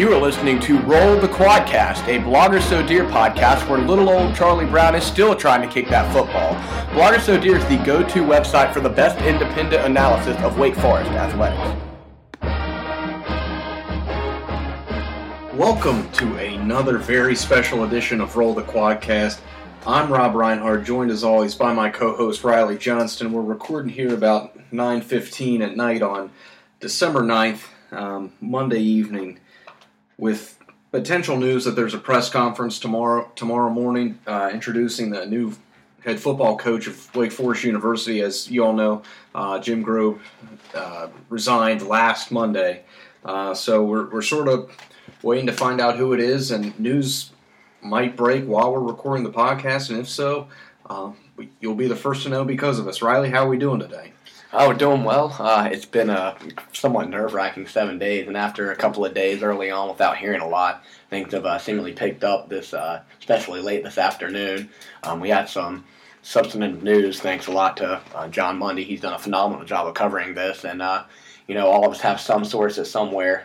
You are listening to Roll the Quadcast, a Blogger So Dear podcast where little old Charlie Brown is still trying to kick that football. Blogger So Dear is the go-to website for the best independent analysis of Wake Forest athletics. Welcome to another very special edition of Roll the Quadcast. I'm Rob Reinhardt, joined as always by my co-host Riley Johnston. We're recording here about 9:15 at night on December 9th, Monday evening, with potential news that there's a press conference tomorrow morning introducing the new head football coach of Wake Forest University. As you all know, Jim Grobe resigned last Monday. So we're sort of waiting to find out who it is, and news might break while we're recording the podcast, and if so, you'll be the first to know because of us. Riley, how are we doing today? Oh, we're doing well. It's been a somewhat nerve-wracking 7 days, and after a couple of days early on without hearing a lot, things have seemingly picked up this, especially late this afternoon. We had some substantive news thanks a lot to John Mundy. He's done a phenomenal job of covering this, and all of us have some sources somewhere.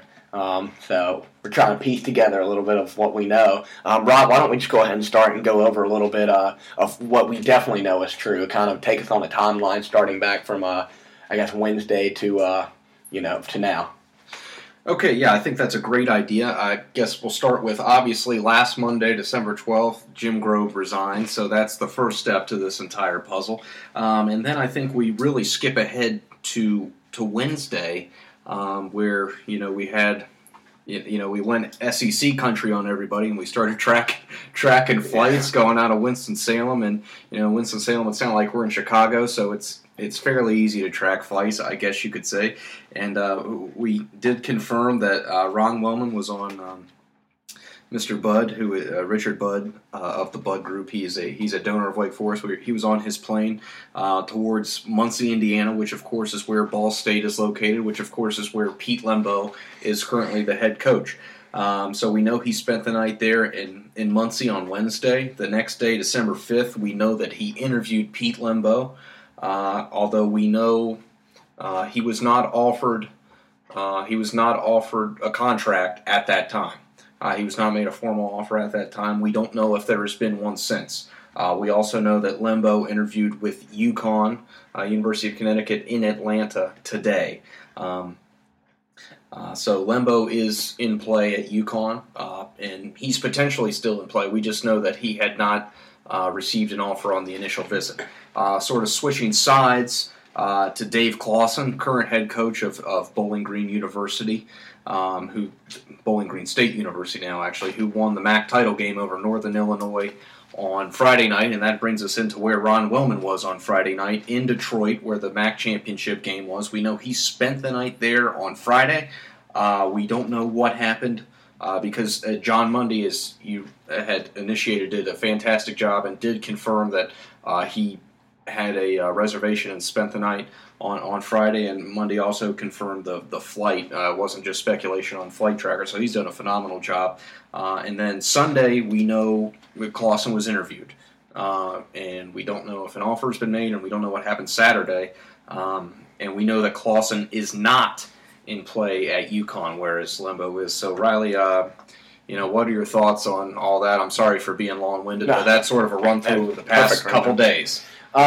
So we're trying to piece together a little bit of what we know. Rob, why don't we just go ahead and start and go over a little bit of what we definitely know is true. Kind of take us on a timeline starting back from, Wednesday to now. Okay, yeah, I think that's a great idea. I guess we'll start with, obviously, last Monday, December 12th, Jim Grobe resigned, so that's the first step to this entire puzzle. And then I think we really skip ahead to Wednesday, where, we had, we went SEC country on everybody, and we started tracking flights going out of Winston-Salem, and, Winston-Salem, it sounded like we're in Chicago, so it's fairly easy to track flights, I guess you could say. And we did confirm that Ron Wellman was on Mr. Budd, Richard Budd of the Budd Group. He's a donor of Wake Forest. He was on his plane towards Muncie, Indiana, which of course is where Ball State is located, which of course is where Pete Lembo is currently the head coach. So we know he spent the night there in Muncie on Wednesday. The next day, December 5th, we know that he interviewed Pete Lembo. Although we know he was not offered a contract at that time. He was not made a formal offer at that time. We don't know if there has been one since. We also know that Lembo interviewed with UConn, University of Connecticut, in Atlanta today. So Lembo is in play at UConn, and he's potentially still in play. We just know that he had not received an offer on the initial visit. Sort of switching sides to Dave Clawson, current head coach of Bowling Green University, Bowling Green State University now, actually, who won the MAC title game over Northern Illinois on Friday night, and that brings us into where Ron Wellman was on Friday night in Detroit, where the MAC championship game was. We know he spent the night there on Friday. We don't know what happened because John Mundy, as you had initiated, did a fantastic job and did confirm that he had a reservation and spent the night on Friday, and Monday also confirmed the flight. It wasn't just speculation on Flight Tracker, so he's done a phenomenal job. And then Sunday, we know Clawson was interviewed, and we don't know if an offer has been made, and we don't know what happened Saturday. And we know that Clawson is not in play at UConn, whereas Lembo is. So, Riley, what are your thoughts on all that? I'm sorry for being long-winded, but that's sort of a run-through of the past couple days.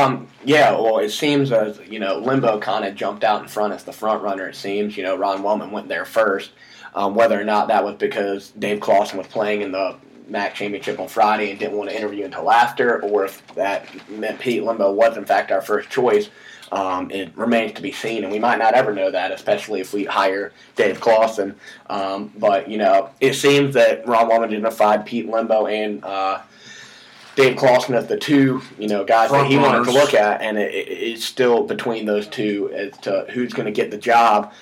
It seems as, Lembo kind of jumped out in front as the front runner, it seems. Ron Wellman went there first. Whether or not that was because Dave Clawson was playing in the MAC championship on Friday and didn't want to interview until after, or if that meant Pete Lembo was, in fact, our first choice, it remains to be seen. And we might not ever know that, especially if we hire Dave Clawson. But it seems that Ron Wellman identified Pete Lembo and Dave Clawson as the two, guys that he wanted to look at, and it's still between those two as to who's going to get the job.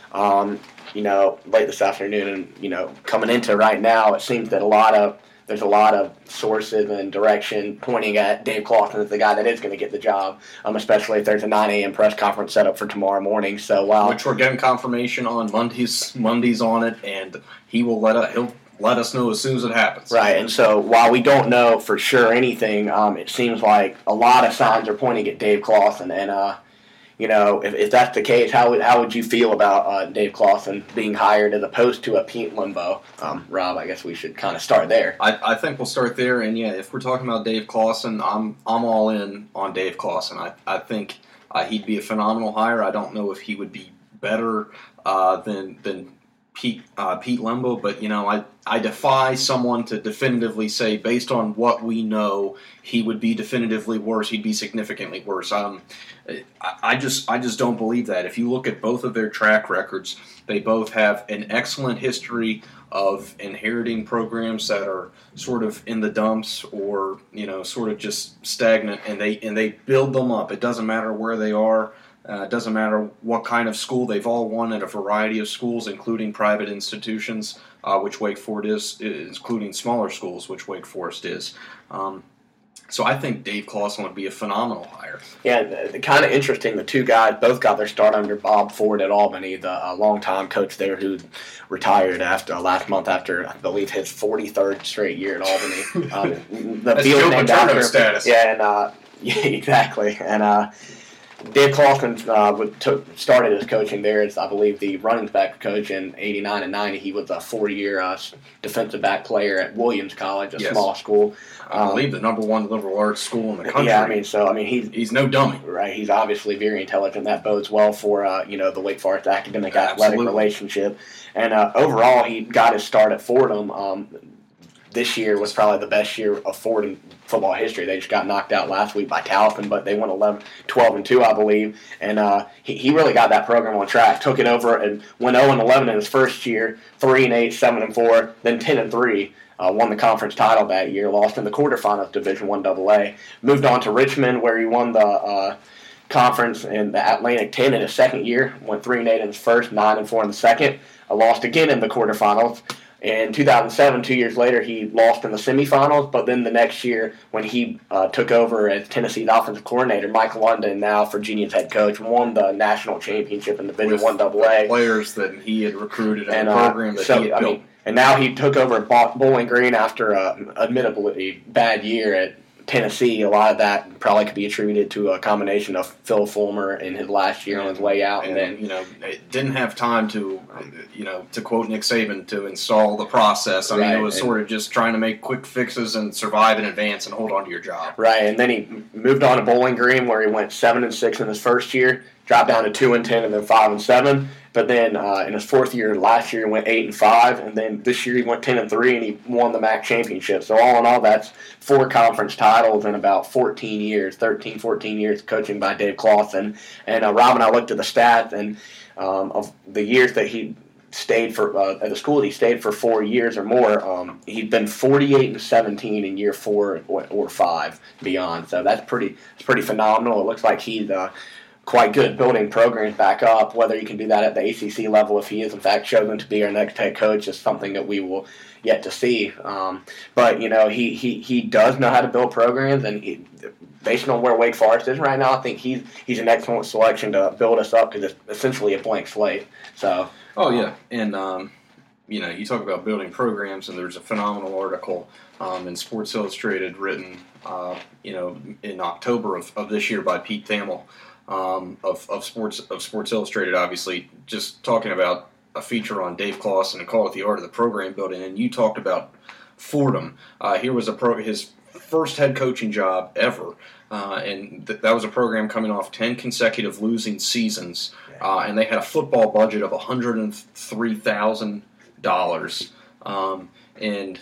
Late this afternoon, and coming into right now, it seems that there's a lot of sources and direction pointing at Dave Clawson as the guy that is going to get the job, especially if there's a 9 a.m. press conference set up for tomorrow morning. So, which we're getting confirmation on. Monday's on it, and he'll let us know as soon as it happens. Right, and so while we don't know for sure anything, it seems like a lot of signs are pointing at Dave Clawson, and if that's the case, how would you feel about Dave Clawson being hired as opposed to a Pete Lembo? Rob, I guess we should kind of start there. I think we'll start there, and yeah, if we're talking about Dave Clawson, I'm all in on Dave Clawson. I think he'd be a phenomenal hire. I don't know if he would be better than Pete Lembo, but I defy someone to definitively say, based on what we know, he would be definitively worse. He'd be significantly worse. I just don't believe that. If you look at both of their track records, they both have an excellent history of inheriting programs that are sort of in the dumps or sort of just stagnant, and they build them up. It doesn't matter where they are. It doesn't matter what kind of school. They've all won at a variety of schools, including private institutions, which Wake Forest is, including smaller schools, which Wake Forest is. So I think Dave Clawson would be a phenomenal hire. Yeah, kind of interesting. The two guys both got their start under Bob Ford at Albany, the longtime coach there who retired last month after, I believe, his 43rd straight year at Albany. That's Joe Paterno status. Yeah, exactly. And Dave Clawson started his coaching there as, I believe, the running back coach in '89 and '90. He was a 4-year defensive back player at Williams College, a small school. I believe the number one liberal arts school in the country. Yeah, he's no dummy, right? He's obviously very intelligent. That bodes well for the Wake Forest academic athletic relationship. And overall, he got his start at Fordham. This year was probably the best year of Fordham football history. They just got knocked out last week by Towson, but they won 12-2, I believe. And he really got that program on track. Took it over and went 0-11 in his first year, 3-8, 7-4, then 10-3. Won the conference title that year. Lost in the quarterfinals, Division I AA. Moved on to Richmond, where he won the conference in the Atlantic 10 in his second year. Went 3-8 in his first, 9-4 in the second. Lost again in the quarterfinals. In 2007, 2 years later, he lost in the semifinals, but then the next year when he took over as Tennessee's offensive coordinator, Mike London, now Virginia's head coach, won the national championship in Division I AA. Players that he had recruited in the program that he had built. And now he took over Bowling Green after an admittedly bad year at Tennessee. A lot of that probably could be attributed to a combination of Phil Fulmer in his last year on his way out, and then it didn't have time to to quote Nick Saban, to install the process. I mean, it was sort of just trying to make quick fixes and survive in advance and hold on to your job. Right, and then he moved on to Bowling Green, where he went 7-6 in his first year, dropped down to 2-10, and then 5-7. But then in his fourth year, last year, he went 8-5, and then this year he went 10-3, and he won the MAC championship. So all in all, that's 4 conference titles in about 14 years coaching by Dave Clawson. And Rob and I looked at the stats, and of the years that he stayed for at the school, he stayed for 4 years or more. He'd been 48-17 in year 4 or 5 beyond. So that's pretty phenomenal. It looks like he's quite good at building programs back up. Whether he can do that at the ACC level, if he is in fact chosen to be our next head coach, is something that we will yet to see. But he does know how to build programs, and based on where Wake Forest is right now, I think he's an excellent selection to build us up, because it's essentially a blank slate. So. Oh yeah, and you talk about building programs, and there's a phenomenal article in Sports Illustrated written in October of this year by Pete Thamel. Of Sports Illustrated, obviously, just talking about a feature on Dave Clawson and called it The Art of the Program Building. And you talked about Fordham. Here was his first head coaching job ever, and that was a program coming off 10 consecutive losing seasons, and they had a football budget of $103,000. And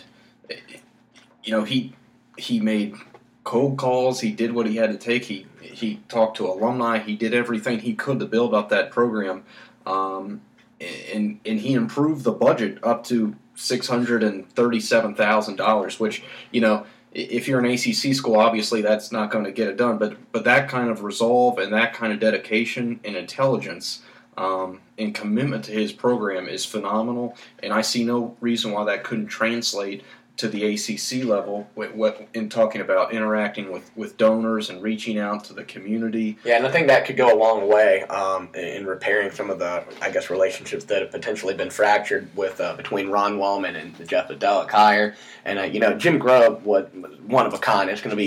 he made cold calls. He did what he had to take. He talked to alumni. He did everything he could to build up that program, and he improved the budget up to $637,000. Which if you're an ACC school, obviously that's not going to get it done. But that kind of resolve and that kind of dedication and intelligence and commitment to his program is phenomenal. And I see no reason why that couldn't translate to the ACC level, in talking about interacting with donors and reaching out to the community. Yeah, and I think that could go a long way in repairing some of the, relationships that have potentially been fractured with between Ron Wellman and the Jeff Adelic hire. And Jim Grubb was one of a kind. It's going to be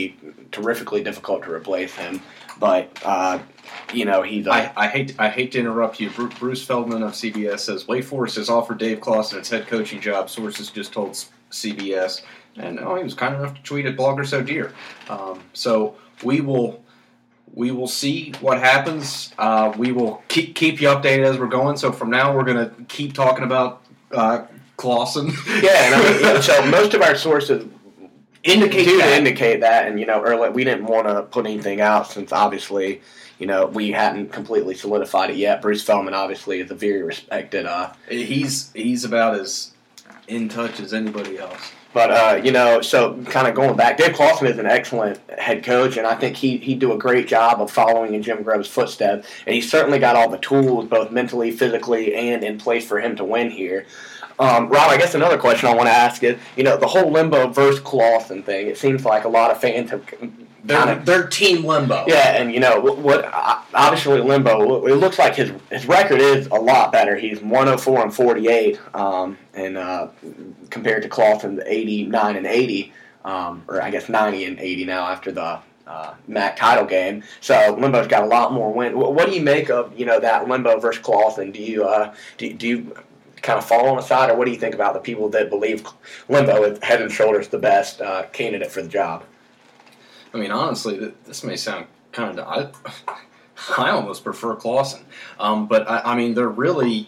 terrifically difficult to replace him. But he's. I hate to interrupt you. Bruce Feldman of CBS says Wake Forest has offered Dave Clawson its head coaching job. Sources just told CBS, and he was kind enough to tweet at Blogger So Dear. So we will see what happens. We will keep you updated as we're going. So from now, we're going to keep talking about Clawson. Yeah, and so most of our sources indicate that, and earlier we didn't want to put anything out since obviously we hadn't completely solidified it yet. Bruce Feldman obviously is a very respected. He's about as in touch as anybody else. But, so kind of going back, Dave Clawson is an excellent head coach, and I think he'd do a great job of following in Jim Grove's footsteps. And he's certainly got all the tools, both mentally, physically, and in place for him to win here. Rob, I guess another question I want to ask is, the whole Limbo versus Clawson thing, it seems like a lot of fans have They're Team Limbo. Yeah, and what obviously Limbo, it looks like his record is a lot better. He's 104-48, and compared to Clawson's 89-80, or I guess 90-80 now after the MAC title game. So Limbo's got a lot more win. What do you make of that Limbo versus Clawson? Do you kind of fall on the side, or what do you think about the people that believe Limbo is head and shoulders the best candidate for the job? I mean, honestly, this may sound kind of... I almost prefer Clawson. But, I mean, they're really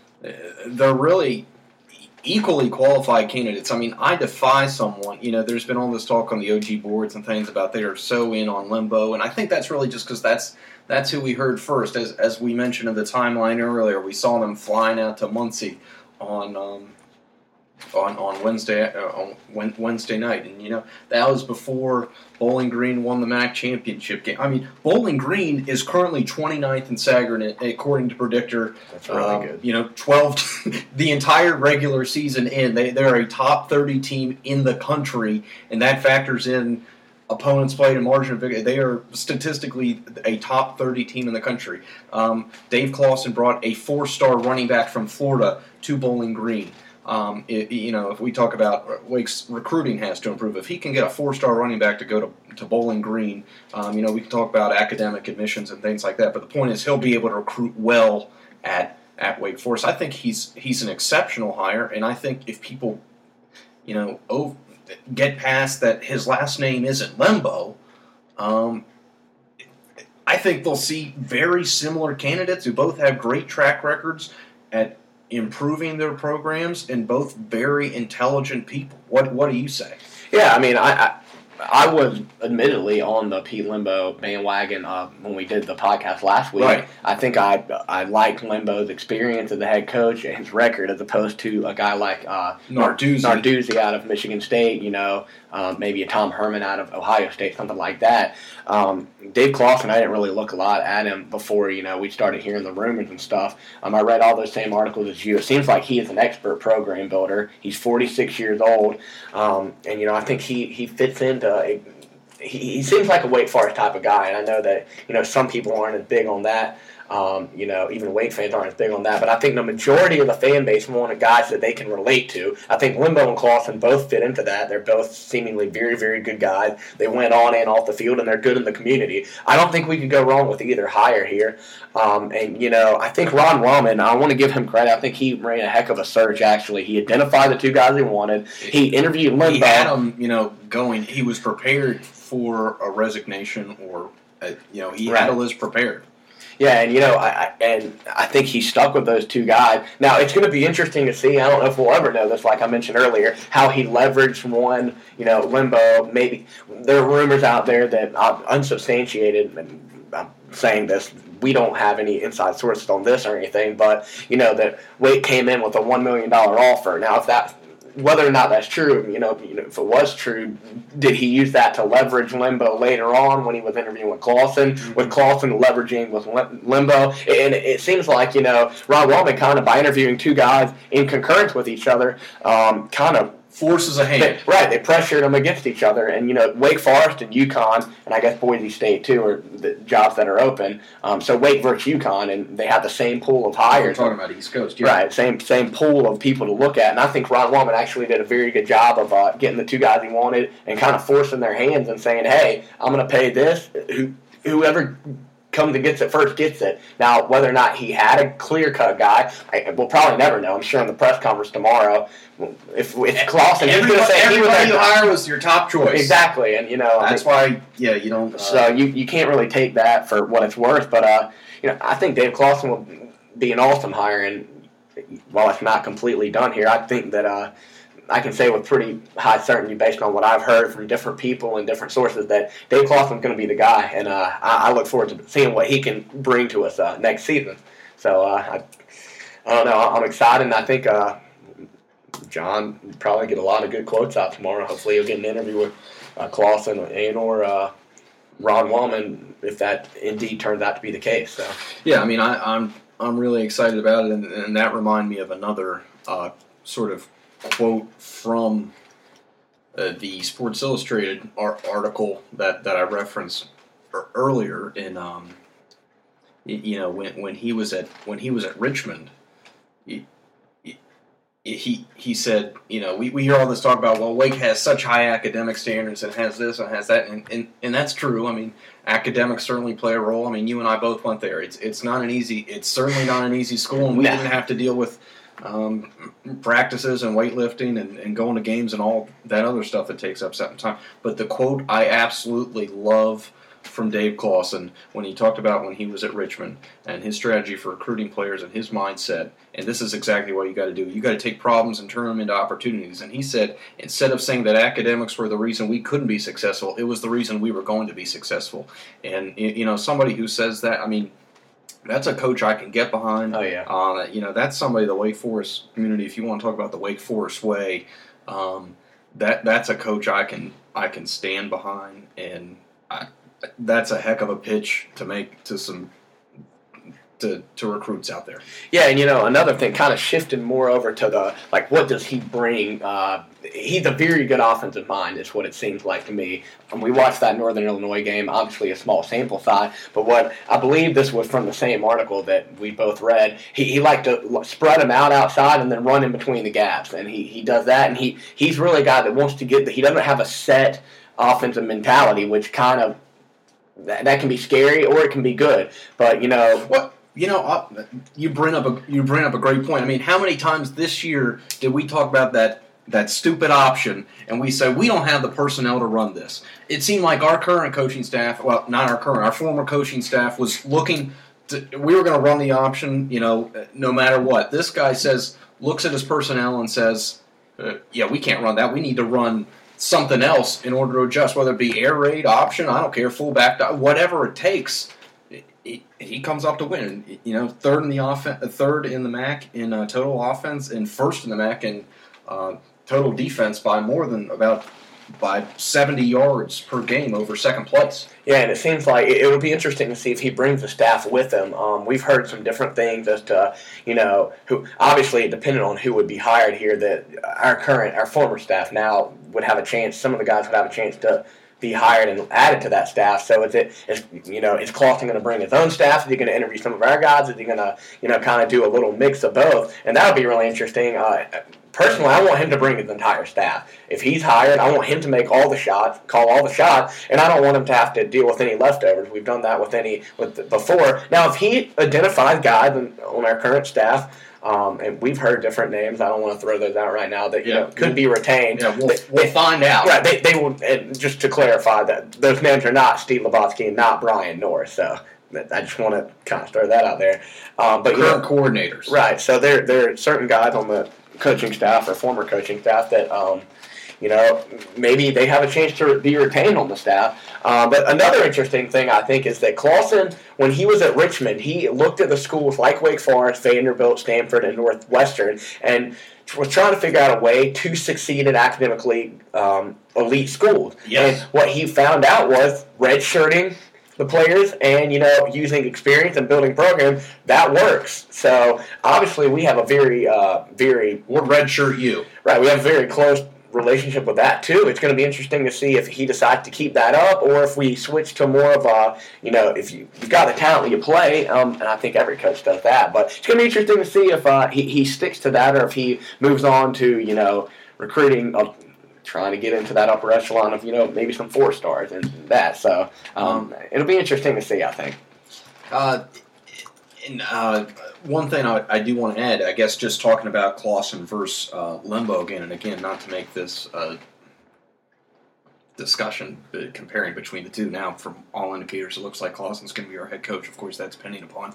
equally qualified candidates. I mean, I defy someone. There's been all this talk on the OG boards and things about they are so in on Limbo, and I think that's really just because that's who we heard first. As we mentioned in the timeline earlier, we saw them flying out to Muncie on Wednesday night, and that was before Bowling Green won the MAC championship game. I mean, Bowling Green is currently 29th in Sagarin, according to Predictor. That's really good. 12 the entire regular season in. They're a top 30 team in the country, and that factors in opponents played and margin of victory. They are statistically a top 30 team in the country. Dave Clawson brought a 4-star running back from Florida to Bowling Green. If we talk about Wake's recruiting has to improve, if he can get a 4-star running back to go to Bowling Green, we can talk about academic admissions and things like that. But the point is, he'll be able to recruit well at Wake Forest. I think he's an exceptional hire, and I think if people, get past that his last name isn't Limbo, I think they'll see very similar candidates who both have great track records at improving their programs, and both very intelligent people. What do you say? Yeah, I mean, I was admittedly on the Pete Limbo bandwagon when we did the podcast last week. Right. I think I liked Limbo's experience as the head coach and his record as opposed to a guy like Narduzzi out of Michigan State, maybe a Tom Herman out of Ohio State, something like that. Dave Clawson, I didn't really look a lot at him before, we started hearing the rumors and stuff. I read all those same articles as you. It seems like he is an expert program builder. He's 46 years old, and, I think he fits into he seems like a Wake Forest type of guy, and I know that, some people aren't as big on that. Even Wake fans aren't as big on that, but I think the majority of the fan base wanted guys that they can relate to. I think Limbo and Clawson both fit into that. They're both seemingly very, very good guys. They went on and off the field, and they're good in the community. I don't think we could go wrong with either hire here. I think Ron Wellman, I want to give him credit. I think he ran a heck of a search, actually. He identified the two guys he wanted. He interviewed Limbo. He had him, going. He was prepared for a resignation, or, he had a list prepared. Yeah, and I think he stuck with those two guys. Now, it's going to be interesting to see. I don't know if we'll ever know this, like I mentioned earlier, how he leveraged one, Limbo. Maybe there are rumors out there that unsubstantiated, and I'm saying this, we don't have any inside sources on this or anything, but, that Wake came in with a $1 million offer. Now, whether or not that's true, if it was true, did he use that to leverage Limbo later on when he was interviewing with Clawson? Mm-hmm. With Clawson leveraging with Limbo? And it seems like, Ron Wellman kind of, by interviewing two guys in concurrence with each other, kind of forces a hand. They pressured them against each other. And, Wake Forest and UConn, and I guess Boise State, too, are the jobs that are open. So Wake versus UConn, and they have the same pool of hires. We're talking about East Coast, yeah. Right, same pool of people to look at. And I think Ron Wallman actually did a very good job of getting the two guys he wanted and kind of forcing their hands and saying, hey, I'm going to pay this. Whoever comes and gets it first gets it. Now, whether or not he had a clear-cut guy, we'll probably never know. I'm sure in the press conference tomorrow, if it's Clawson, he's going to say everybody you hire was your top choice. Exactly, and that's why you don't. So you can't really take that for what it's worth. But I think Dave Clawson will be an awesome hire, and while it's not completely done here, I think that. I can say with pretty high certainty, based on what I've heard from different people and different sources, that Dave Clawson's going to be the guy, and I look forward to seeing what he can bring to us next season. So I don't know. I'm excited, and I think John will probably get a lot of good quotes out tomorrow. Hopefully, he'll get an interview with Clawson and/or Ron Wallman if that indeed turns out to be the case. So yeah, I mean, I'm really excited about it, and that reminded me of another sort of quote from the Sports Illustrated article that I referenced earlier. In when he was at Richmond, he said, we hear all this talk about, well, Wake has such high academic standards and has this and has that, and that's true. I mean, academics certainly play a role. I mean, you and I both went there. It's certainly not an easy school, and we didn't have to deal with practices and weightlifting and going to games and all that other stuff that takes up some time. But the quote I absolutely love from Dave Clawson when he talked about when he was at Richmond and his strategy for recruiting players and his mindset, and this is exactly what you got to do. You got to take problems and turn them into opportunities. And he said, instead of saying that academics were the reason we couldn't be successful, it was the reason we were going to be successful. And somebody who says that, I mean, that's a coach I can get behind. Oh, yeah. That's somebody, the Wake Forest community, if you want to talk about the Wake Forest way, that's a coach I can stand behind, and that's a heck of a pitch to make to some to recruits out there. Yeah, and another thing, kind of shifting more over to the, what does he bring? He's a very good offensive mind, is what it seems like to me. And we watched that Northern Illinois game, obviously a small sample size, but what I believe this was from the same article that we both read. He liked to spread them out outside and then run in between the gaps, and he does that, and he's really a guy that wants to he doesn't have a set offensive mentality, which kind of that can be scary or it can be good, but what. You bring up a great point. I mean, how many times this year did we talk about that stupid option, and we said we don't have the personnel to run this? It seemed like our current coaching staff, well, not our current, our former coaching staff was looking to, we were going to run the option, no matter what. This guy looks at his personnel and says, we can't run that. We need to run something else in order to adjust, whether it be air raid, option, I don't care, fullback, whatever it takes. He comes up to win. Third in the MAC in total offense, and first in the MAC in total defense by 70 yards per game over second place. Yeah, and it seems like it would be interesting to see if he brings the staff with him. We've heard some different things as to, who obviously it depended on who would be hired here, that our former staff now would have a chance, some of the guys would have a chance to be hired and added to that staff. So is Clawson going to bring his own staff? Is he going to interview some of our guys? Is he going to, kind of do a little mix of both? And that would be really interesting. Personally, I want him to bring his entire staff. If he's hired, I want him to make all the shots, call all the shots, and I don't want him to have to deal with any leftovers. We've done that before. Now, if he identifies guys on our current staff, and we've heard different names. I don't want to throw those out right now that could be retained. Yeah, we'll find out. Right, they will. And just to clarify, that those names are not Steve Lobotsky and not Brian Norris. So I just want to kind of throw that out there. But current coordinators, right? So there are certain guys on the coaching staff or former coaching staff that maybe they have a chance to be retained on the staff. But another interesting thing, I think, is that Clawson, when he was at Richmond, he looked at the schools like Wake Forest, Vanderbilt, Stanford, and Northwestern, and was trying to figure out a way to succeed in academically elite schools. Yes. And what he found out was redshirting the players and, using experience and building programs, that works. So, obviously, we have a very, we'll redshirt you. Right, we have a very close relationship with that too. It's going to be interesting to see if he decides to keep that up, or if we switch to more of a, if you've got the talent, you play. And I think every coach does that. But it's going to be interesting to see if he sticks to that, or if he moves on to recruiting. Trying to get into that upper echelon of maybe some 4 stars and that. So it'll be interesting to see, I think. One thing I do want to add, I guess, just talking about Clawson versus Limbo again and again, not to make this discussion comparing between the two. Now, from all indicators, it looks like Clawson's going to be our head coach. Of course, that's pending upon.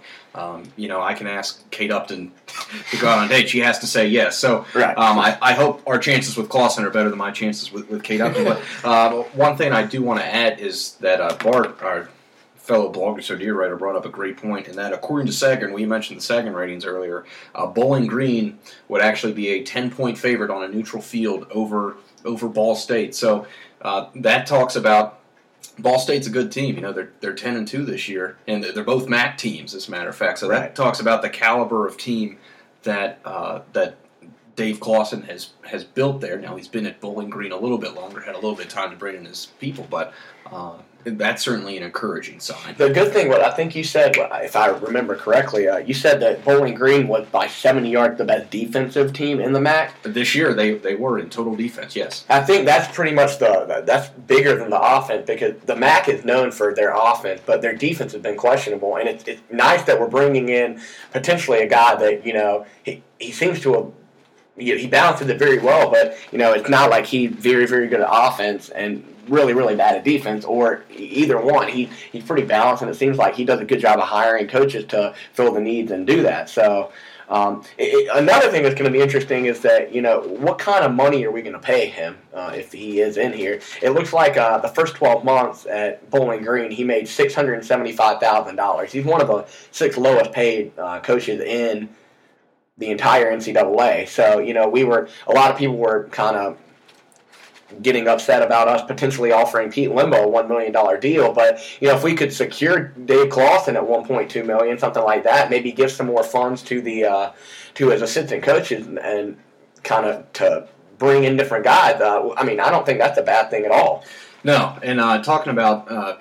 I can ask Kate Upton to go out on a date. She has to say yes. So right. I hope our chances with Clawson are better than my chances with Kate Upton. But one thing I do want to add is that Bart, our fellow blogger, so dear writer, brought up a great point in that according to Sagan, we mentioned the Sagan ratings earlier, Bowling Green would actually be a 10-point favorite on a neutral field over Ball State. So that talks about Ball State's a good team. They're 10-2 this year, and they're both MAC teams, as a matter of fact. So that talks about the caliber of team that Dave Clawson has built there. Now he's been at Bowling Green a little bit longer, had a little bit of time to bring in his people, but that's certainly an encouraging sign. The good thing, what I think you said, if I remember correctly, you said that Bowling Green was by 70 yards the best defensive team in the MAC. This year they were in total defense, yes. I think that's pretty much that's bigger than the offense, because the MAC is known for their offense, but their defense has been questionable, and it's nice that we're bringing in potentially a guy that he seems to have. He balances it very well, but it's not like he's very, very good at offense and really, really bad at defense, or either one. He's pretty balanced, and it seems like he does a good job of hiring coaches to fill the needs and do that. So another thing that's going to be interesting is that what kind of money are we going to pay him if he is in here? It looks like the first 12 months at Bowling Green, he made $675,000. He's one of the 6 lowest paid coaches in the entire NCAA. So, a lot of people were kind of getting upset about us potentially offering Pete Limbo a $1 million deal. But, if we could secure Dave Clawson at $1.2 million, something like that, maybe give some more funds to his assistant coaches and kind of to bring in different guys. I don't think that's a bad thing at all. No, and talking about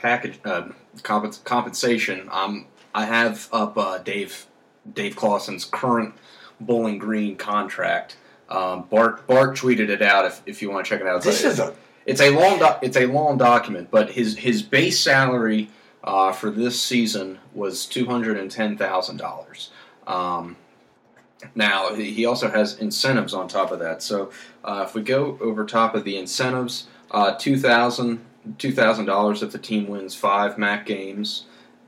compensation, I have up Dave Clawson's current Bowling Green contract. Bart tweeted it out if you want to check it out. It's a long document, but his base salary for this season was $210,000. Now he also has incentives on top of that. So if we go over top of the incentives, $2,000 if the team wins 5 MAC games.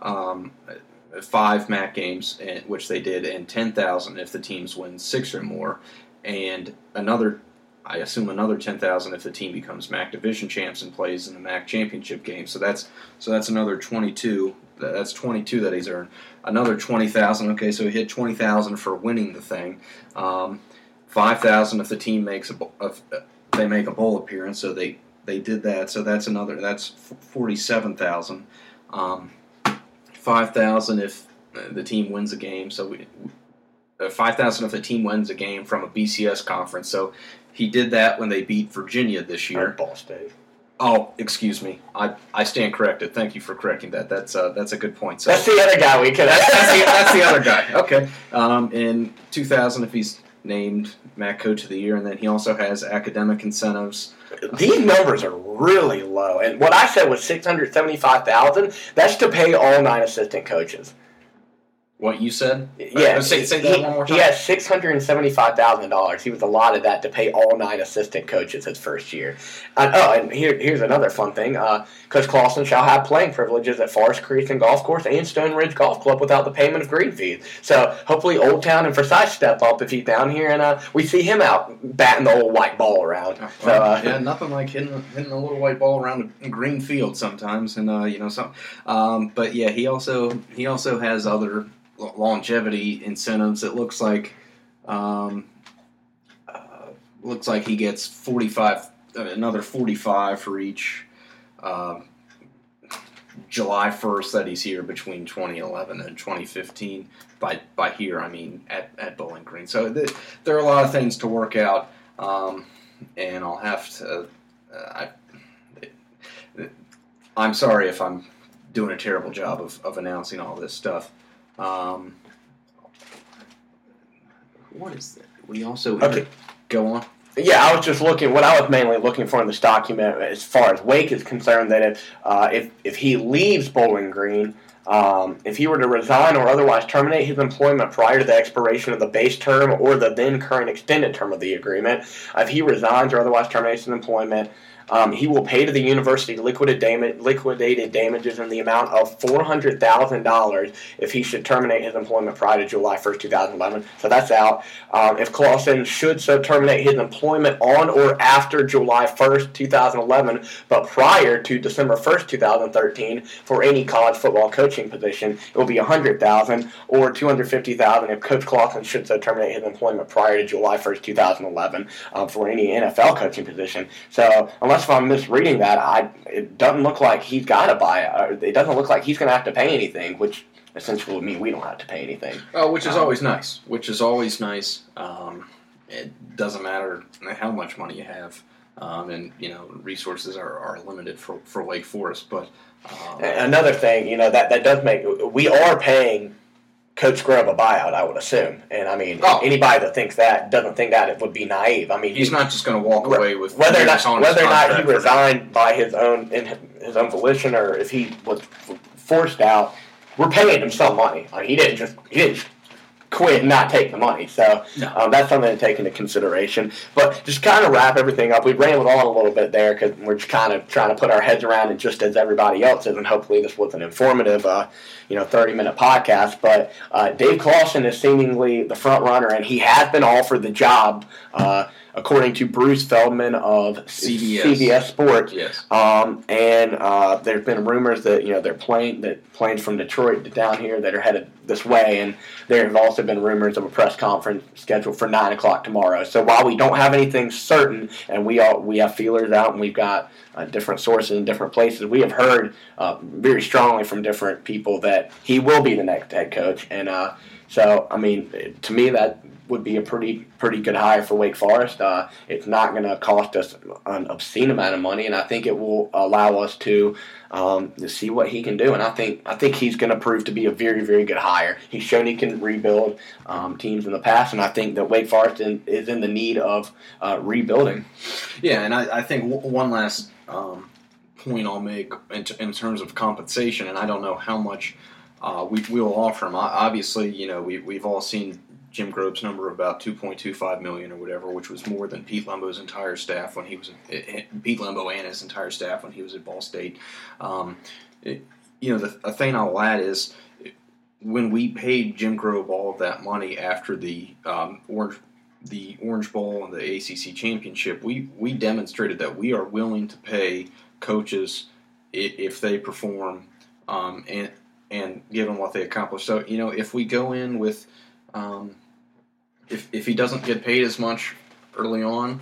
5 MAC games, which they did, and $10,000 if the teams win 6 or more, and I assume another $10,000 if the team becomes MAC division champs and plays in the MAC championship game. So that's another 22. That's 22 that he's earned. Another $20,000. Okay, so he hit $20,000 for winning the thing. $5,000 if the team makes they make a bowl appearance. So they did that. So that's $47,000. $5,000 if the team wins a game. So $5,000 if the team wins a game from a BCS conference. So he did that when they beat Virginia this year. Ball State. Oh, excuse me. I stand corrected. Thank you for correcting that. That's a good point. So that's the other guy we could. That's the other guy. Okay. In 2000, if he's named MAC Coach of the Year, and then he also has academic incentives. These numbers are really low, and what I said was $675,000. That's to pay all 9 assistant coaches. What you said? Yeah. Say that one more time. He has $675,000. He was allotted that to pay all 9 assistant coaches his first year. And here's another fun thing. Coach Clawson shall have playing privileges at Forest Creek and Golf Course and Stone Ridge Golf Club without the payment of green fees. So hopefully Old Town and Forsyth step up if he's down here, and we see him out batting the old white ball around. Yeah, nothing like hitting a little white ball around a green field sometimes, and but yeah, he also has other longevity incentives. It looks like he gets 45, another 45 for each July 1st that he's here between 2011 and 2015. By here, I mean at Bowling Green. So there are a lot of things to work out. and I'll have to. I'm sorry if I'm doing a terrible job of announcing all this stuff. What is that? We also go on. Yeah, I was just looking. What I was mainly looking for in this document, as far as Wake is concerned, that if he leaves Bowling Green, if he were to resign or otherwise terminate his employment prior to the expiration of the base term or the then current extended term of the agreement, if he resigns or otherwise terminates his employment, he will pay to the university liquidated damages in the amount of $400,000 if he should terminate his employment prior to July 1st, 2011. So that's out. If Clawson should so terminate his employment on or after July 1st, 2011, but prior to December 1st, 2013, for any college football coaching position, it will be $100,000 or $250,000 if Coach Clawson should so terminate his employment prior to July 1st, 2011, for any NFL coaching position. So unless if I'm misreading that, it doesn't look like he's got to buy it. It doesn't look like he's going to have to pay anything, which essentially would mean we don't have to pay anything. Oh, which is always nice. It doesn't matter how much money you have, and resources are limited for Wake Forest. But another thing, that does make we are paying Coach Grubb a buyout, I would assume. And, anybody that thinks that doesn't think that it would be naive. He's not just going to walk away with whether or not he resigned by his own volition or if he was forced out. We're paying him some money. He didn't quit and not take the money. So that's something to take into consideration. But just kind of wrap everything up. We rambled on a little bit there because we're just kind of trying to put our heads around it just as everybody else is, and hopefully this was an informative 30-minute podcast. But Dave Clawson is seemingly the front runner, and he has been offered the job according to Bruce Feldman of CBS Sports. Yes. And there's been rumors that they're planes from Detroit to down here that are headed this way, and there have also been rumors of a press conference scheduled for 9 o'clock tomorrow. So while we don't have anything certain, and we have feelers out, and we've got different sources in different places, we have heard very strongly from different people that he will be the next head coach, and so to me that would be a pretty good hire for Wake Forest. It's not going to cost us an obscene amount of money, and I think it will allow us to see what he can do. And I think he's going to prove to be a very, very good hire. He's shown he can rebuild teams in the past, and I think that Wake Forest is in the need of rebuilding. Yeah, and I think one last point I'll make in terms of compensation, and I don't know how much we will offer him. Obviously, we've all seen Jim Grobe's number of about $2.25 million or whatever, which was more than Pete Lembo's entire staff when he was Pete Lembo and his entire staff when he was at Ball State. The thing I'll add is when we paid Jim Grobe all of that money after the Orange Bowl and the ACC championship, we demonstrated that we are willing to pay coaches if they perform and give them what they accomplish. So if we go in with if he doesn't get paid as much early on,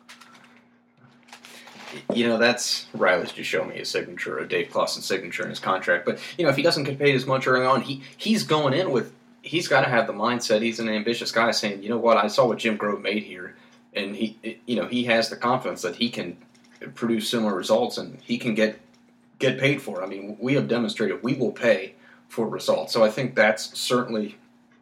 that's Riley's just showing me his signature, Dave Clawson's signature in his contract. But if he doesn't get paid as much early on, he's going in with, he's got to have the mindset. He's an ambitious guy, saying, you know what, I saw what Jim Grobe made here, and he has the confidence that he can produce similar results and he can get paid for it. We have demonstrated we will pay for results. So I think that's certainly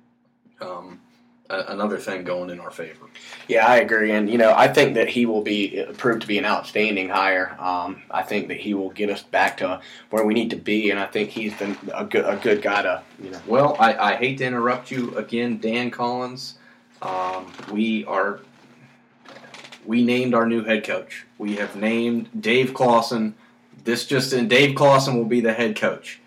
another thing going in our favor. Yeah, I agree, and I think that he will be proved to be an outstanding hire. I think that he will get us back to where we need to be, and I think he's been a good guy to. Well, I hate to interrupt you again, Dan Collins. We named our new head coach. We have named Dave Clawson. Dave Clawson will be the head coach.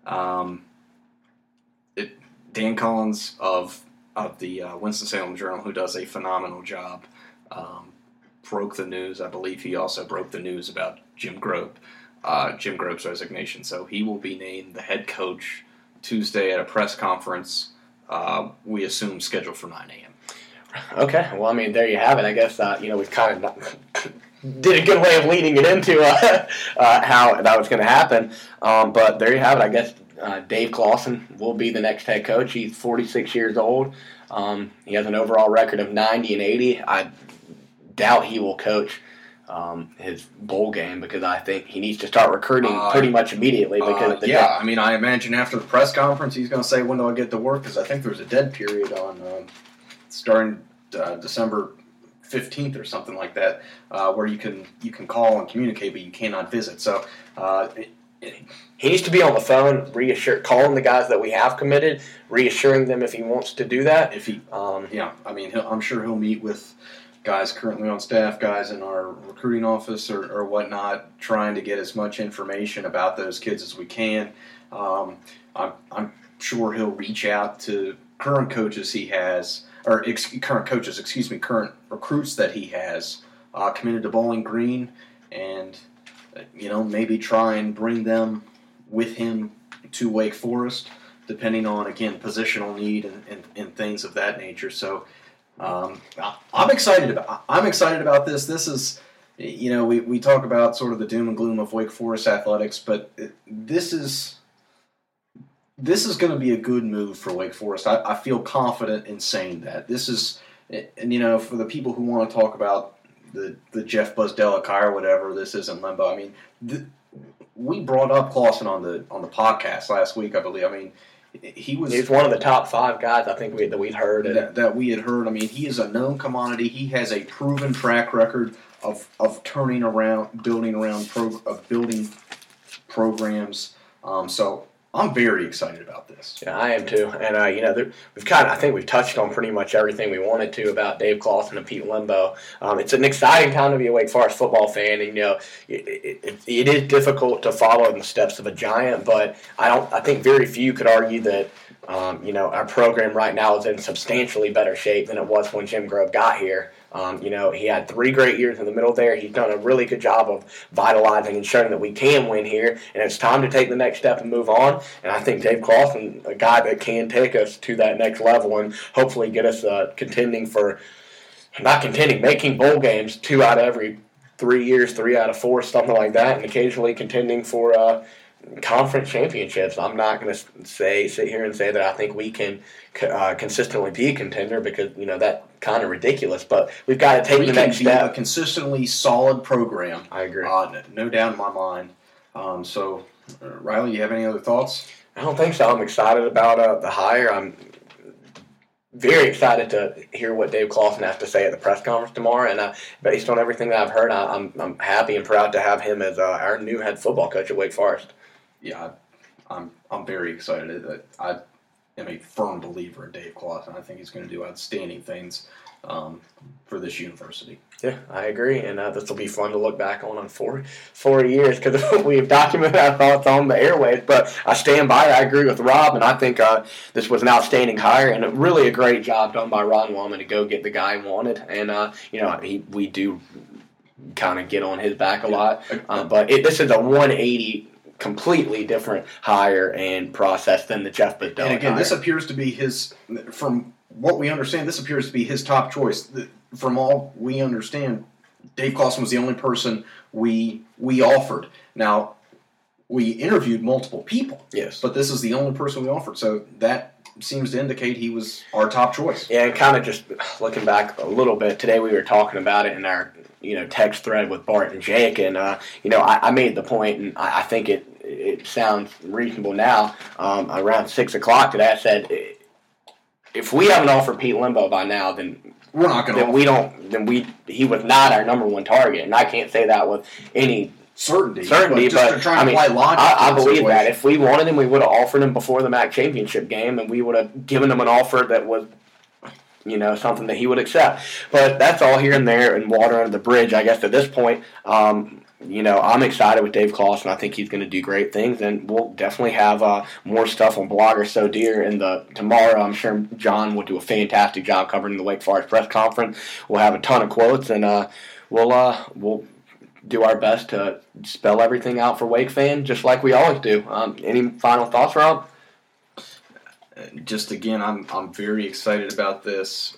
Dan Collins of the Winston-Salem Journal, who does a phenomenal job, broke the news. I believe he also broke the news about Jim Grobe's resignation. So he will be named the head coach Tuesday at a press conference, we assume scheduled for 9 a.m. Okay, well, there you have it. I guess, we kind of did a good way of leading it into how that was going to happen. But there you have it. I guess Dave Clawson will be the next head coach. He's 46 years old. He has an overall record of 90 and 80. I doubt he will coach his bowl game because I think he needs to start recruiting pretty much immediately. Because I mean, I imagine after the press conference he's going to say, when do I get to work? Because I think there's a dead period on starting December 15th or something like that, where you can call and communicate, but you cannot visit. So he needs to be on the phone, calling the guys that we have committed, reassuring them if he wants to do that. I'm sure he'll meet with guys currently on staff, guys in our recruiting office or whatnot, trying to get as much information about those kids as we can. I'm sure he'll reach out to current recruits that he has committed to Bowling Green, and maybe try and bring them with him to Wake Forest, depending on, again, positional need and things of that nature. So I'm excited about this. This is, we talk about sort of the doom and gloom of Wake Forest athletics, but this is going to be a good move for Wake Forest. I feel confident in saying that. This is, and for the people who want to talk about the Jeff Buzzdelic hire or whatever, this isn't limbo. I mean, we brought up Clawson on the podcast last week, I believe. I mean, he's one of the top 5 guys I think that we'd heard. That we had heard. I mean, he is a known commodity. He has a proven track record of turning around, building programs. So I'm very excited about this. Yeah, I am too. And I think we've touched on pretty much everything we wanted to about Dave Clawson and Pete Lembo. It's an exciting time to be a Wake Forest football fan, and it is difficult to follow in the steps of a giant. But I think very few could argue that our program right now is in substantially better shape than it was when Jim Grove got here. He had 3 great years in the middle there. He's done a really good job of vitalizing and showing that we can win here, and it's time to take the next step and move on. And I think Dave Clawson, a guy that can take us to that next level and hopefully get us making bowl games 2 out of every 3 years, 3 out of 4, something like that, and occasionally contending for conference championships. I'm not going to sit here and say that I think we can consistently be a contender because that's kind of ridiculous. But we've got to take the next step. We can be a consistently solid program. I agree. No doubt in my mind. So, Riley, you have any other thoughts? I don't think so. I'm excited about the hire. I'm very excited to hear what Dave Clawson has to say at the press conference tomorrow. And based on everything that I've heard, I'm happy and proud to have him as our new head football coach at Wake Forest. Yeah, I'm very excited. I am a firm believer in Dave Clawson. I think he's going to do outstanding things for this university. Yeah, I agree, and this will be fun to look back on 4 years because we've documented our thoughts on the airways. But I stand by it. I agree with Rob, and I think this was an outstanding hire and really a great job done by Ron Wellman to go get the guy he wanted. And we do kind of get on his back a lot, but this is a 180. Completely different hire and process than the Jeff Buzzdelic hire. And again, this appears to be his, from what we understand, this appears to be his top choice. From all we understand, Dave Clawson was the only person we offered. Now, we interviewed multiple people. Yes. But this is the only person we offered. So that seems to indicate he was our top choice. Yeah, and kind of just looking back a little bit, today we were talking about it in our text thread with Bart and Jake, and I made the point, and I think it sounds reasonable now. Around 6 o'clock today, I said, if we haven't offered Pete Lembo by now, then we're not going to. He was not our number one target, and I can't say that with any certainty. But trying to apply logic. I believe that if we wanted him, we would have offered him before the MAC championship game, and we would have given him an offer that was, something that he would accept. But that's all here and there and water under the bridge, I guess, at this point. I'm excited with Dave Clawson. I think he's going to do great things, and we'll definitely have more stuff on Blogger So Dear tomorrow. I'm sure John will do a fantastic job covering the Wake Forest press conference. We'll have a ton of quotes, and we'll do our best to spell everything out for Wake fans, just like we always do. Any final thoughts, Rob? Just again, I'm very excited about this.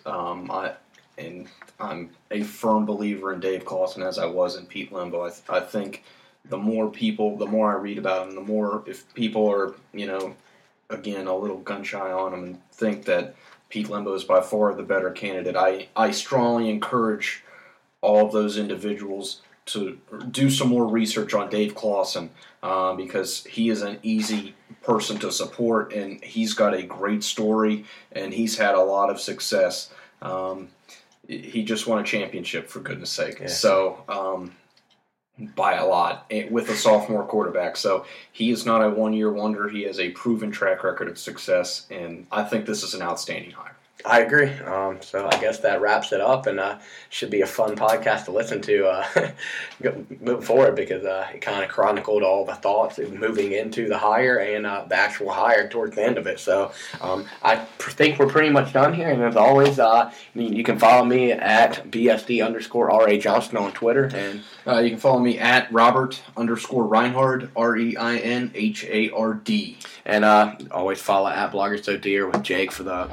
I'm a firm believer in Dave Clawson as I was in Pete Lembo. I think the more I read about him, the more if people are, again, a little gun shy on him and think that Pete Lembo is by far the better candidate, I strongly encourage all of those individuals to do some more research on Dave Clawson because he is an easy person to support, and he's got a great story, and he's had a lot of success. He just won a championship, for goodness sake. Yeah. So, by a lot, with a sophomore quarterback. So he is not a one-year wonder. He has a proven track record of success, and I think this is an outstanding hire. I agree. So I guess that wraps it up, and should be a fun podcast to listen to moving forward because it kind of chronicled all the thoughts of moving into the hire and the actual hire towards the end of it. So I think we're pretty much done here, and as always, you can follow me at BSD_RA Johnston on Twitter, and you can follow me at Robert_Reinhard, REINHARD. And always follow at Blogger So Dear with Jake for the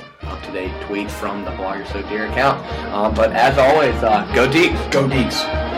up-to-date tweets from the Blogger So Dear account. But as always, go Deeks! Go Deeks!